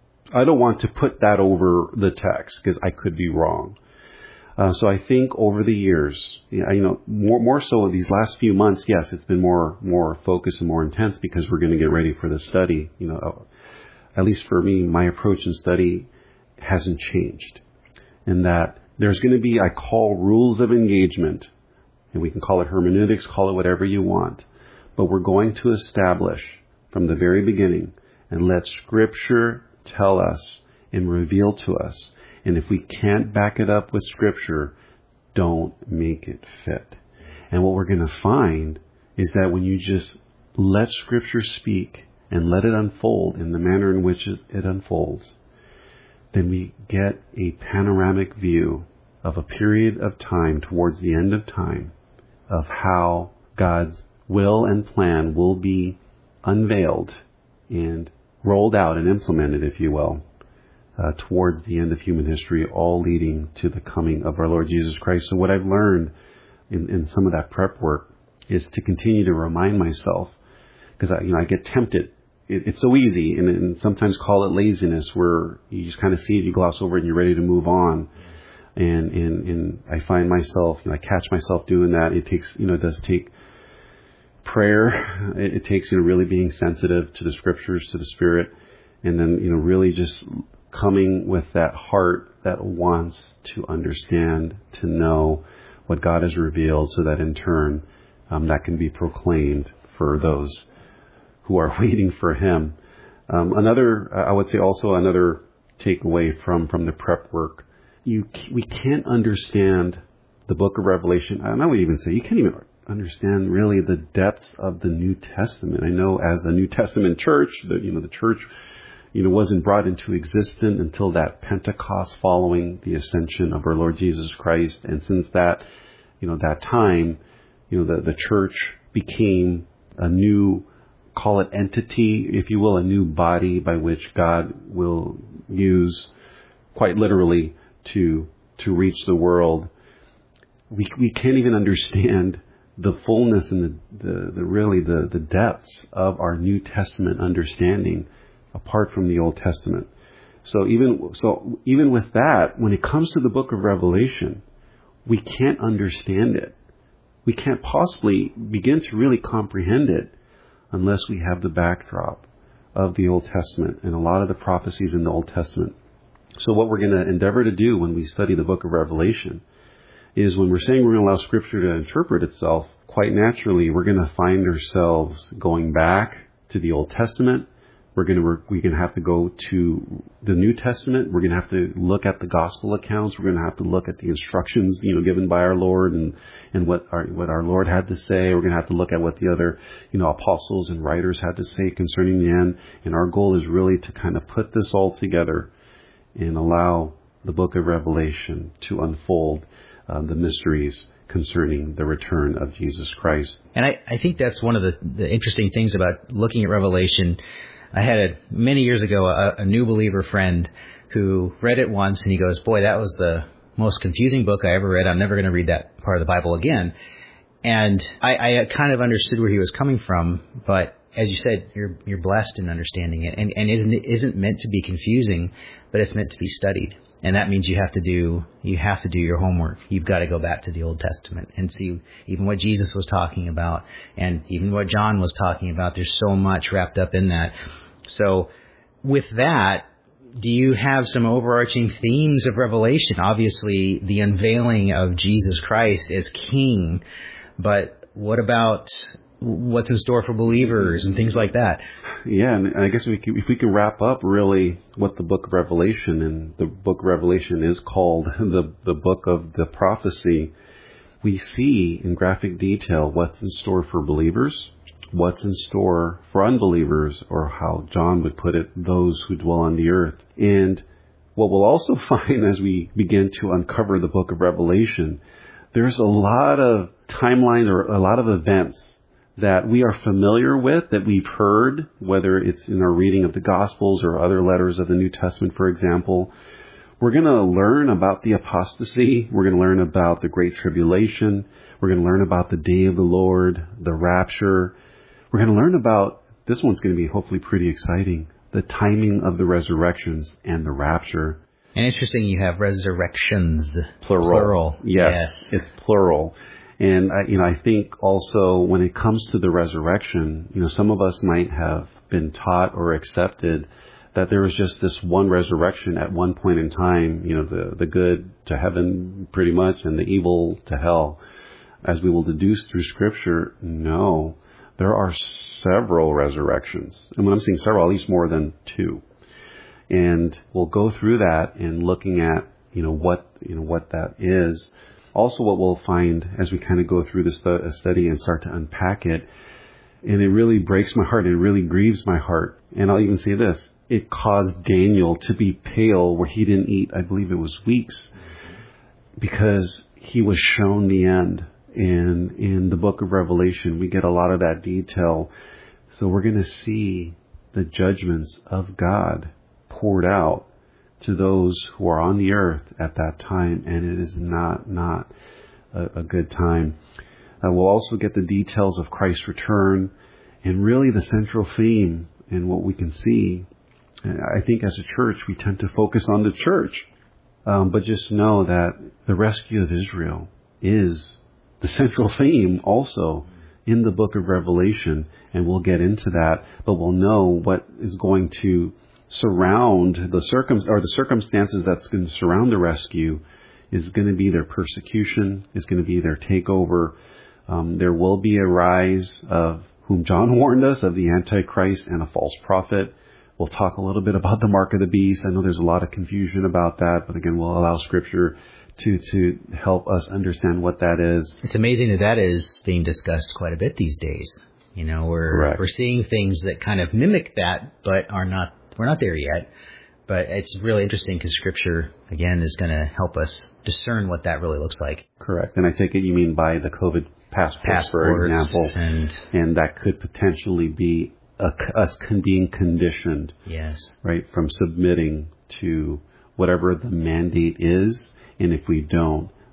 I don't want to put that over the text, because I could be wrong. Uh, so I think over the years, you know, more more so these last few months, yes, it's been more more focused and more intense because we're going to get ready for the study. You know, at least for me, my approach in study hasn't changed, in that there's going to be, I call, rules of engagement, and we can call it hermeneutics, call it whatever you want, but we're going to establish from the very beginning and let Scripture tell us and reveal to us. And if we can't back it up with Scripture, don't make it fit. And what we're going to find is that when you just let Scripture speak and let it unfold in the manner in which it unfolds, then we get a panoramic view of a period of time towards the end of time of how God's will and plan will be unveiled and rolled out and implemented, if you will, uh, towards the end of human history, all leading to the coming of our Lord Jesus Christ. So what I've learned in, in some of that prep work is to continue to remind myself, because I, you know, I get tempted. It, it's so easy, and, and sometimes call it laziness, where you just kind of see it, you gloss over it, and you're ready to move on. And, and, and I find myself, you know, I catch myself doing that. It takes, you know, it does take prayer. It, it takes, you know, really being sensitive to the Scriptures, to the Spirit, and then, you know, really just coming with that heart that wants to understand, to know what God has revealed, so that in turn, um, that can be proclaimed for those who are waiting for Him. Um, another, I would say also another takeaway from, from the prep work, You, we can't understand the book of Revelation. And I would even say you can't even understand really the depths of the New Testament. I know as a New Testament church, that, you know, the church, you know, wasn't brought into existence until that Pentecost following the ascension of our Lord Jesus Christ. And since that, you know, that time, you know, the, the church became a new, call it entity, if you will, a new body by which God will use quite literally to to reach the world. We we can't even understand the fullness and the, the, the really the, the depths of our New Testament understanding apart from the Old Testament. So even so, even with that, when it comes to the book of Revelation, we can't understand it. We can't possibly begin to really comprehend it unless we have the backdrop of the Old Testament and a lot of the prophecies in the Old Testament. So what we're going to endeavor to do when we study the book of Revelation is, when we're saying we're going to allow Scripture to interpret itself, quite naturally we're going to find ourselves going back to the Old Testament. We're going to we're, we're going to have to go to the New Testament. We're going to have to look at the gospel accounts. We're going to have to look at the instructions, you know, given by our Lord and and what our what our Lord had to say. We're going to have to look at what the other, you know, apostles and writers had to say concerning the end. And our goal is really to kind of put this all together and allow the book of Revelation to unfold uh, the mysteries concerning the return of Jesus Christ. And I, I think that's one of the, the interesting things about looking at Revelation. I had a, many years ago a, a new believer friend who read it once, and he goes, boy, that was the most confusing book I ever read. I'm never going to read that part of the Bible again. And I, I kind of understood where he was coming from, but as you said, you're you're blessed in understanding it, and and it isn't, it isn't meant to be confusing, but it's meant to be studied. And that means you have to do you have to do your homework. You've got to go back to the Old Testament and see even what Jesus was talking about, and even what John was talking about. There's so much wrapped up in that. So with that, do you have some overarching themes of Revelation? Obviously, the unveiling of Jesus Christ as King, but what about what's in store for believers and things like that? Yeah, and I guess we can, if we can wrap up really what the book of Revelation, and the book of Revelation is called the the book of the prophecy, we see in graphic detail what's in store for believers, what's in store for unbelievers, or how John would put it, those who dwell on the earth. And what we'll also find as we begin to uncover the book of Revelation, there's a lot of timeline or a lot of events that we are familiar with, that we've heard, whether it's in our reading of the Gospels or other letters of the New Testament, for example. We're going to learn about the apostasy. We're going to learn about the Great Tribulation. We're going to learn about the day of the Lord, the rapture. We're going to learn about, this one's going to be hopefully pretty exciting, the timing of the resurrections and the rapture. And interesting, you have resurrections. Plural. Plural. Yes, yes. It's plural. And, I, you know, I think also when it comes to the resurrection, you know, some of us might have been taught or accepted that there was just this one resurrection at one point in time, you know, the, the good to heaven pretty much and the evil to hell. As we will deduce through Scripture, no, there are several resurrections. And when I'm saying several, at least more than two. And we'll go through that and looking at, you know, what, you know, what that is. Also, what we'll find as we kind of go through this study and start to unpack it, and it really breaks my heart, it really grieves my heart. And I'll even say this, it caused Daniel to be pale where he didn't eat, I believe it was weeks, because he was shown the end. And in the book of Revelation, we get a lot of that detail. So we're going to see the judgments of God poured out to those who are on the earth at that time, and it is not not a, a good time. Uh, we'll also get the details of Christ's return, and really the central theme and what we can see. I think as a church, we tend to focus on the church, um, but just know that the rescue of Israel is the central theme also in the book of Revelation, and we'll get into that, but we'll know what is going to surround the circum or the circumstances that's going to surround the rescue is going to be their persecution, is going to be their takeover. Um, there will be a rise of whom John warned us of, the Antichrist and a false prophet. We'll talk a little bit about the mark of the beast. I know there's a lot of confusion about that, but again, we'll allow Scripture to to help us understand what that is. It's amazing that that is being discussed quite a bit these days. You know, we're Correct. we're seeing things that kind of mimic that, but are not. We're not there yet, but it's really interesting because Scripture, again, is going to help us discern what that really looks like. Correct. And I take it you mean by the COVID passports, passports for example. And, and that could potentially be a, us being conditioned, yes, right, from submitting to whatever the mandate is. And if we don't,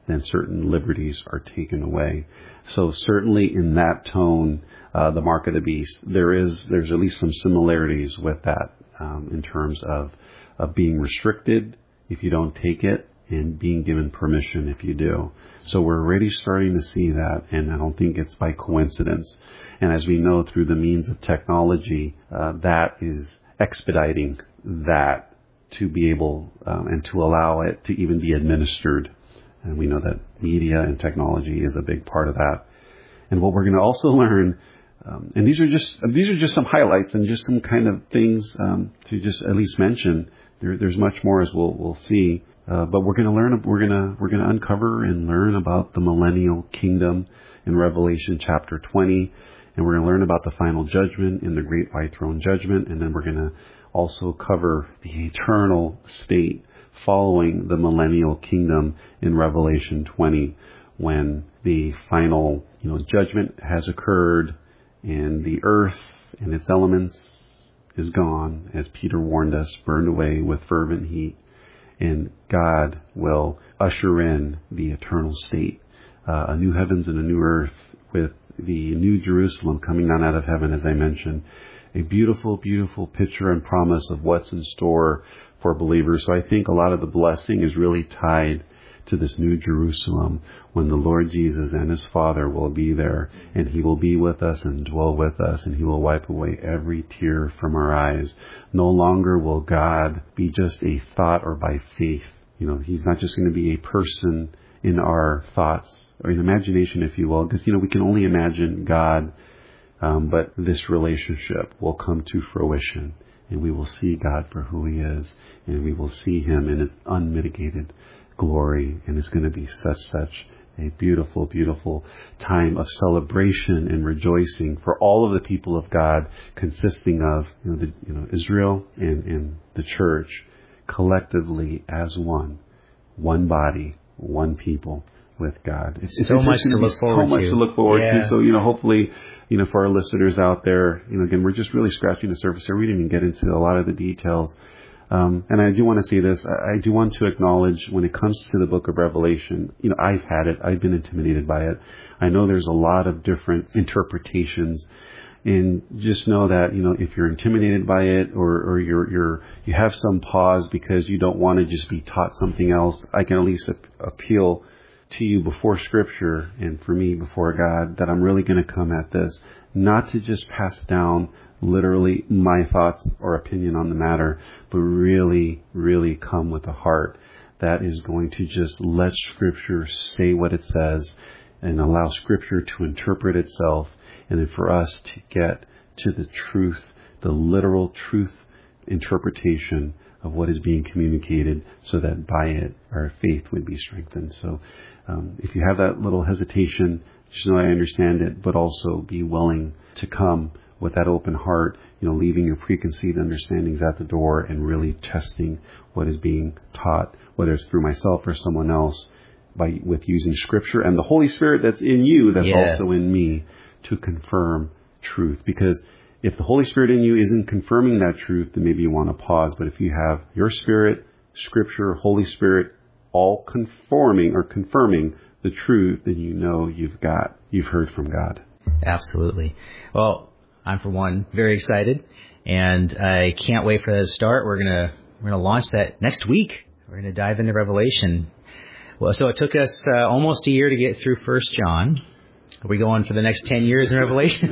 then certain liberties are taken away. So certainly in that tone, uh, the mark of the beast, there is, there's at least some similarities with that, um, in terms of, of being restricted if you don't take it and being given permission if you do. So we're already starting to see that, and I don't think it's by coincidence. And as we know through the means of technology, uh, that is expediting that to be able um, and to allow it to even be administered. And we know that media and technology is a big part of that. And what we're going to also learn, um, and these are just these are just some highlights and just some kind of things um, to just at least mention. There, there's much more as we'll we'll see. Uh, but we're going to learn, we're going to, we're going to uncover and learn about the millennial kingdom in Revelation chapter twenty. And we're going to learn about the final judgment in the great white throne judgment. And then we're going to also cover the eternal state following the millennial kingdom in Revelation twenty, when the final, you know, judgment has occurred and the earth and its elements is gone, as Peter warned us, burned away with fervent heat. And God will usher in the eternal state, uh, a new heavens and a new earth with the new Jerusalem coming down out of heaven, as I mentioned. A beautiful, beautiful picture and promise of what's in store for believers. So I think a lot of the blessing is really tied to this new Jerusalem, when the Lord Jesus and his Father will be there, and he will be with us and dwell with us, and he will wipe away every tear from our eyes. No longer will God be just a thought or by faith. You know, he's not just going to be a person in our thoughts or in imagination, if you will, because, you know, we can only imagine God, um, but this relationship will come to fruition, and we will see God for who he is, and we will see him in his unmitigated glory, and it's going to be such, such a beautiful, beautiful time of celebration and rejoicing for all of the people of God, consisting of, you know, the, you know, Israel and, and the church collectively as one, one body, one people with God. It's so it's much to look forward to. So much to look forward yeah. to. So, you know, hopefully, you know, for our listeners out there, you know, again, we're just really scratching the surface here. We didn't even get into a lot of the details. Um, and I do want to say this. I, I do want to acknowledge, when it comes to the book of Revelation, you know, I've had it. I've been intimidated by it. I know there's a lot of different interpretations, and just know that, you know, if you're intimidated by it, or, or you're, you're, you have some pause because you don't want to just be taught something else, I can at least a- appeal to you before Scripture, and for me before God, that I'm really going to come at this not to just pass down literally my thoughts or opinion on the matter, but really, really come with a heart that is going to just let Scripture say what it says and allow Scripture to interpret itself, and then for us to get to the truth, the literal truth interpretation of what is being communicated, so that by it our faith would be strengthened. So um, if you have that little hesitation, just know I understand it, but also be willing to come with that open heart, you know, leaving your preconceived understandings at the door and really testing what is being taught, whether it's through myself or someone else, by with using Scripture and the Holy Spirit that's in you, that's yes. also in me, to confirm truth. Because if the Holy Spirit in you isn't confirming that truth, then maybe you want to pause. But if you have your Spirit, Scripture, Holy Spirit, all conforming or confirming the truth, then you know you've got, you've heard from God. Absolutely. Well, I'm, for one, very excited, and I can't wait for that to start. We're gonna we're gonna launch that next week. We're gonna dive into Revelation. Well, so it took us uh, almost a year to get through First John. Are we going for the next ten years in Revelation?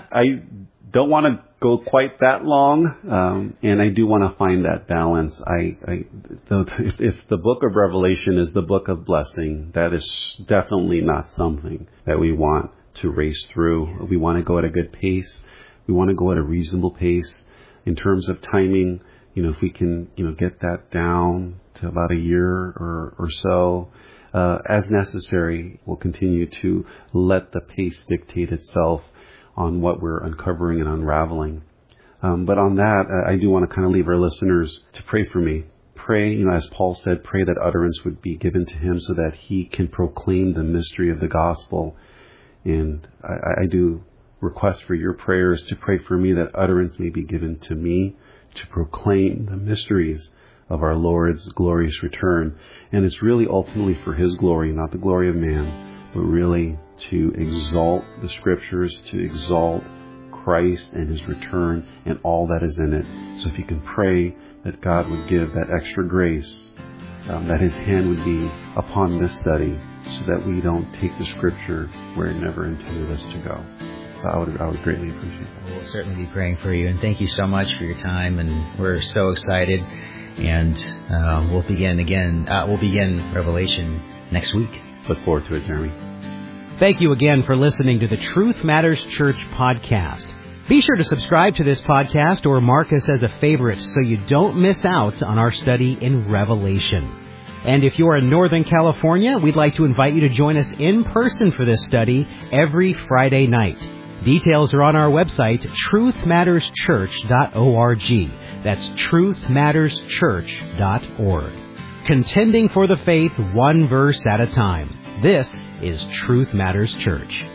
I don't want to go quite that long, um, and I do want to find that balance. I, I the, if, if the book of Revelation is the book of blessing, that is definitely not something that we want to race through. We want to go at a good pace. We want to go at a reasonable pace in terms of timing. You know, if we can, you know, get that down to about a year or, or so, uh, as necessary, we'll continue to let the pace dictate itself on what we're uncovering and unraveling. Um, but on that, uh, I do want to kind of leave our listeners to pray for me. Pray, you know, as Paul said, pray that utterance would be given to him so that he can proclaim the mystery of the gospel. And I, I do request for your prayers to pray for me that utterance may be given to me to proclaim the mysteries of our Lord's glorious return. And it's really ultimately for His glory, not the glory of man, but really to exalt the Scriptures, to exalt Christ and His return and all that is in it. So if you can pray that God would give that extra grace, um, that His hand would be upon this study, so that we don't take the Scripture where it never intended us to go. So I would, I would greatly appreciate that. We'll certainly be praying for you, and thank you so much for your time, and we're so excited. And uh, we'll begin again. Uh, we'll begin Revelation next week. Look forward to it, Jeremy. Thank you again for listening to the Truth Matters Church podcast. Be sure to subscribe to this podcast or mark us as a favorite so you don't miss out on our study in Revelation. And if you're in Northern California, we'd like to invite you to join us in person for this study every Friday night. Details are on our website, truth matters church dot org. That's truth matters church dot org. Contending for the faith one verse at a time. This is Truth Matters Church.